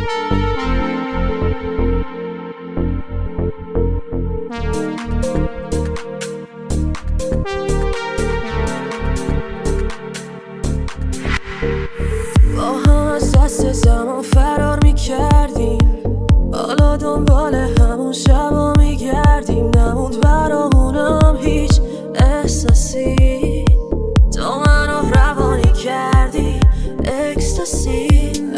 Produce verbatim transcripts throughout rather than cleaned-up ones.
با هم از دست زمان فرار میکردیم، حالا دنبال همون شبا میگردیم. نموند برامونم هیچ احساسی، تو منو روانی کردی اکستاسی.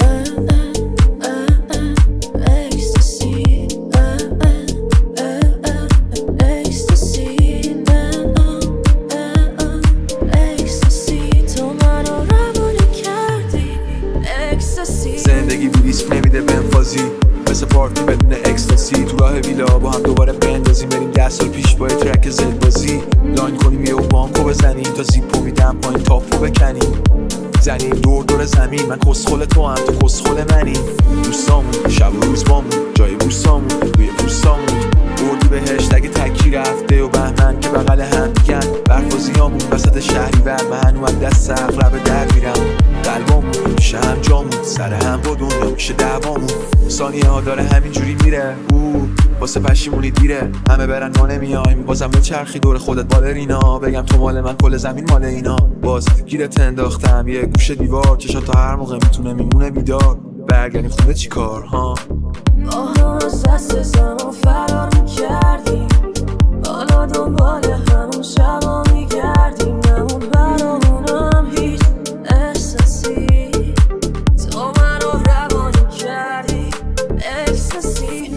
زندگی بی ریسک نمیده بنفازی، مثل پارتی بدون اکستاسی. تو راه ویلا با هم دوباره بندازیم، بریم ده سال پیش با یه ترک زدبازی. لاین کنیم یه بانکو بزنیم، تا زیپو میدم پایین تاپو بکنیم. زنیم دور دور زمین، من کسخل تو هم تو کسخل منی. دوستامون شب و روز بامون، جای بوستامون روی پوستامون. بردی بهشت اگه تکی رفته و بهمن که بغل هم دیگن. برفازیامون وسط شهری ور، من هنو از دست اغرب در میرم. قلبامون میشه هم جامون، سر هم با دنیا میشه دوامون. ثانیه ها داره همینجوری میره، او واسه پشیمونی دیره. همه برن ما نمیایم، بازم به چرخی دور خودت بالرینا. بگم تو مال من کل زمین مال اینا. باز گیرت انداختم یه گوشه دیوار، چشات تا هر موقع میتونه میمونه بیدار. برگردیم خونه چی کار ها؟ با هم از دست زمان فرار میکردیم، حالا دنبال همون شبا میگردیم. نموند برامونم هیچ احساسی، تو منو روانی کردی اکستاسی.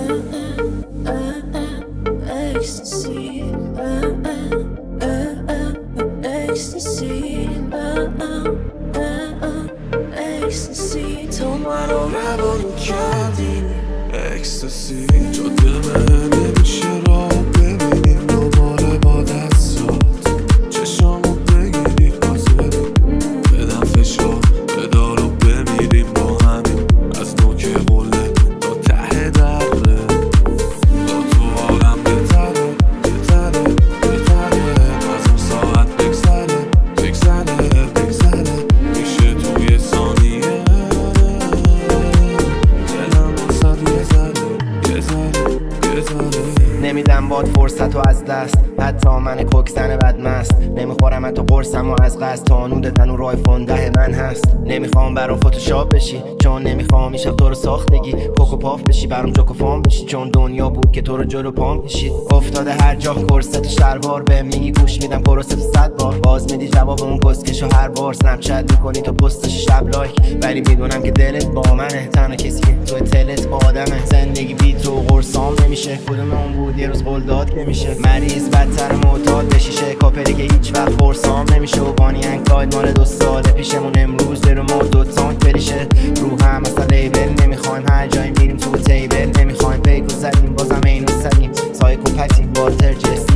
اکستاسی اکستاسی اکستاسی، تو منو روانی کردی اکستاسی. تو دمه نمیشه را ببینیم دوباره با دستات، چشامو بگیری حاضری بدم فشار بدارو بمیریم با همین. از نوک قله تا ته دره، با تو آدم بهتره بهتره بهتره. از اون ساعت بگذره بگذره بگذره، میشه توی ثانیه. دلم واسد یه ذره یه ذره یه ذره. نمیدم باد فرصت و از دست، حتی من کوکزن بدمست. نمیخورم حتی قرصم و از قصد، تا نود تنو رای فونده من هست. نمیخوام برام فتوشاپ بشی، چون نمیخوام این شب تو رو ساختگی. کوکو پاف بشی برام جوکو فام بشی، چون دنیا بود که تو رو جلو پام کشید. افتاده هر جا کرست و شلوار، به میگی گوش میدم کرست صد بار. باز میدی جواب اون کسکشو هر بار. سنپ چت میکنی تو پستش شب لایک، ولی میدونم که دلت با منه. تنها کسی که تو تلت آدمه. زندگی بی تو قرصام نمیشه، کدوم اون بود یه روز قول داد که میشه. مریض بدتر معتاد بشیشه، کاپری که هیچ وقت قرصام نمیشه. و بانی انکلاید مال دو ساله پیشمون، امروز درو ما دو تانک بریشه. رو هم اصلا لیبل نمیخوایم، هر جایی میریم تو تیبل نمیخوایم. پیکو زدیم بازم اینو زدیم، سایکوپتی والتر جس